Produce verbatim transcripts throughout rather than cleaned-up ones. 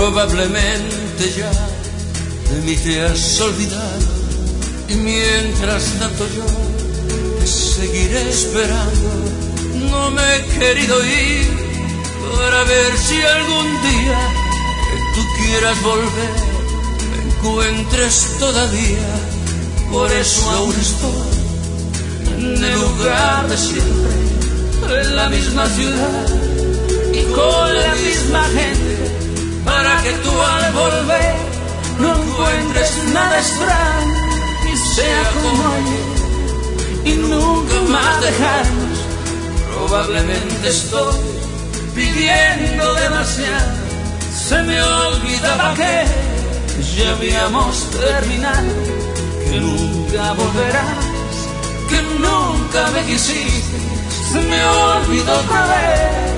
Probablemente ya de mí te has olvidado, y mientras tanto yo te seguiré esperando. No me he querido ir para ver si algún día que tú quieras volver me encuentres todavía. Por eso aún estoy en el lugar de siempre, en la misma ciudad y con la misma gente, para que tú al volver no encuentres nada extraño y sea como ayer y nunca más dejarnos. Probablemente estoy pidiendo demasiado, se me olvidaba que ya habíamos terminado, que nunca volverás, que nunca me quisiste, se me olvidó otra vez.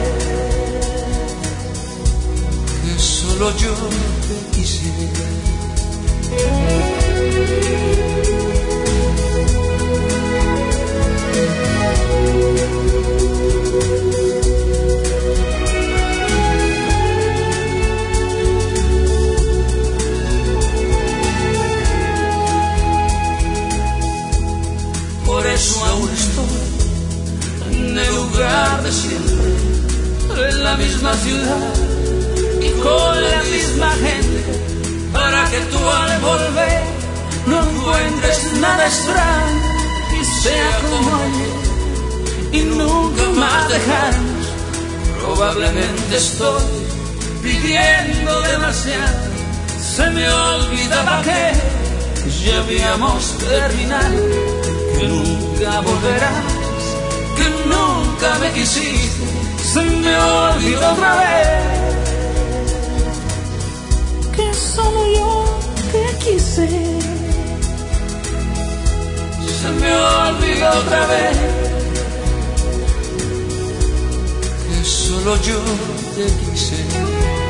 Solo yo te quisiera. Por eso aún estoy en el lugar de siempre, en la misma ciudad y con la misma gente, para que tú al volver no encuentres nada extraño y sea como ayer y nunca más dejarnos. Probablemente estoy pidiendo demasiado, se me olvidaba que ya habíamos terminado, que nunca volverás, que nunca me quisiste, se me olvidó otra vez. Que solo yo te quise, se me olvidó otra vez. Que solo yo te quise.